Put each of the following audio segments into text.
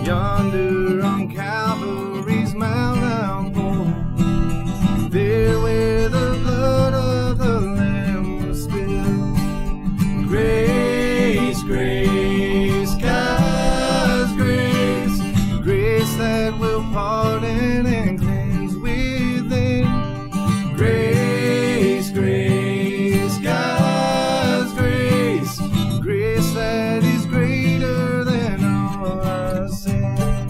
Yonder on Calvary's Mount outpour, there where the blood of the Lamb was spilled. Grace, grace, God's grace, grace that will pardon and cleanse within. Grace, grace, God's grace, grace that is greater than all our sins.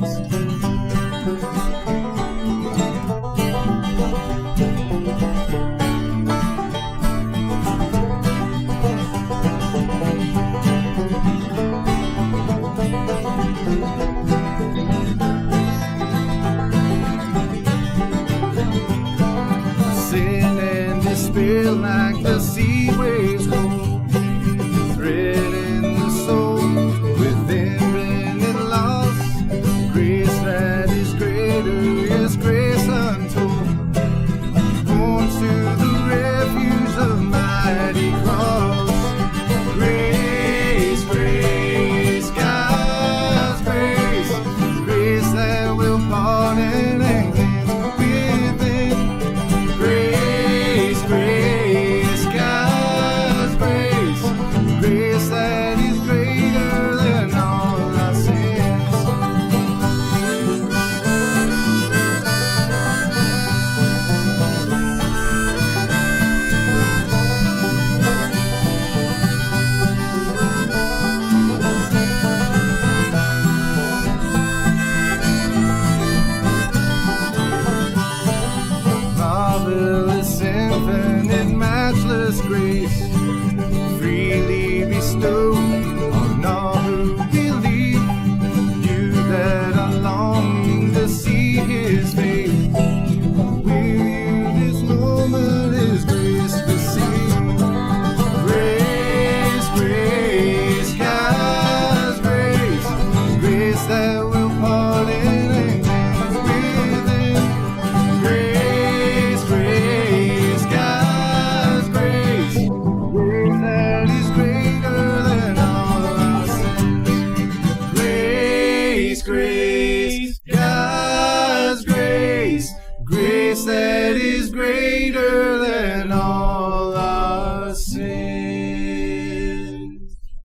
Sin and despair like the sea waves roll, threading the soul with infinite loss. Grace that is greater, yes, grace untold, born to the refuge of mighty cross. Grace, grace, God's grace, grace that will pardon and cleanse within. Grace, grace, God's grace, grace that is greater than all our sins. Marvelous, infinite, matchless grace, freely bestowed on all who believe. You that are longing to see His face, will you this moment His grace receive? Grace, grace, God's grace, grace that will pardon and cleanse within. Grace, grace, God's grace, grace that is greater than all our sins. Grace, grace, God's grace, grace that is greater than all our sins.